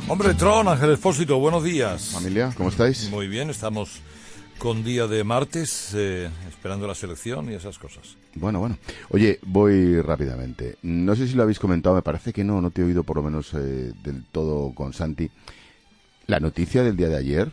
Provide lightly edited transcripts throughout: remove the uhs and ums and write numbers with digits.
Hombre, Tron, Ángel Expósito, buenos días. Familia, ¿cómo estáis? Muy bien, estamos con día de martes, esperando la selección y esas cosas. Bueno. Oye, voy rápidamente. No sé si lo habéis comentado, me parece que no te he oído por lo menos del todo con Santi. La noticia del día de ayer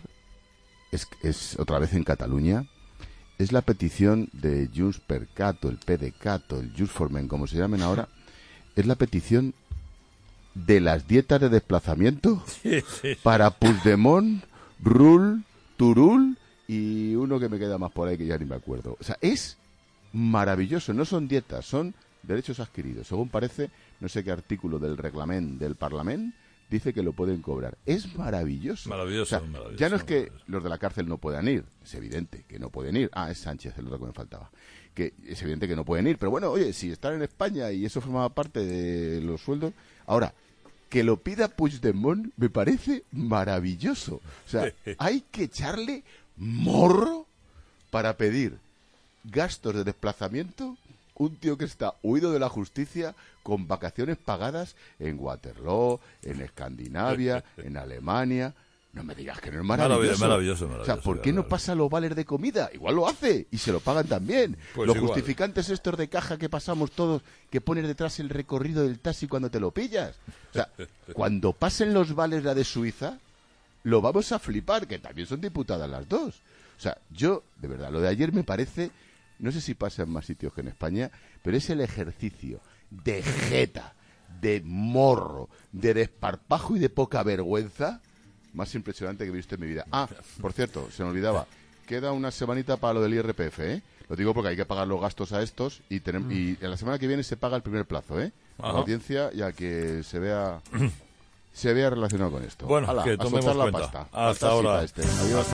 es otra vez en Cataluña. Es la petición de Junts per Cat, o el PDeCAT, o el Junts for Men, como se llamen ahora. Es la petición de las dietas de desplazamiento para Puigdemont, Rull, Turull y uno que me queda más por ahí que ya ni me acuerdo. O sea, es maravilloso. No son dietas, son derechos adquiridos. Según parece, no sé qué artículo del reglamento del Parlamento dice que lo pueden cobrar. Es maravilloso. Maravilloso, o sea, maravilloso. Ya no es que los de la cárcel no puedan ir. Es evidente que no pueden ir. Es Sánchez, el otro que me faltaba. Que es evidente que no pueden ir. Pero bueno, oye, si están en España y eso formaba parte de los sueldos... Ahora, que lo pida Puigdemont me parece maravilloso. O sea, hay que echarle morro para pedir gastos de desplazamiento. Un tío que está huido de la justicia con vacaciones pagadas en Waterloo, en Escandinavia, en Alemania. No me digas que no es maravilloso. Maravilloso. O sea, ¿por qué no pasa los vales de comida? Igual lo hace y se lo pagan también. Pues los igual. Justificantes estos de caja que pasamos todos, que pones detrás el recorrido del taxi cuando te lo pillas. O sea, cuando pasen los vales la de Suiza, lo vamos a flipar, que también son diputadas las dos. O sea, yo, de verdad, lo de ayer me parece, no sé si pasa en más sitios que en España, pero es el ejercicio de jeta, de morro, de desparpajo y de poca vergüenza más impresionante que he visto en mi vida. Por cierto, se me olvidaba, queda una semanita para lo del IRPF, ¿eh? Lo digo porque hay que pagar los gastos a estos y en la semana que viene se paga el primer plazo, ¿eh? La audiencia, ya que se vea relacionado con esto. Bueno, Hala, que a tomemos soltar la cuenta. pasta. Hasta ahora. Adiós.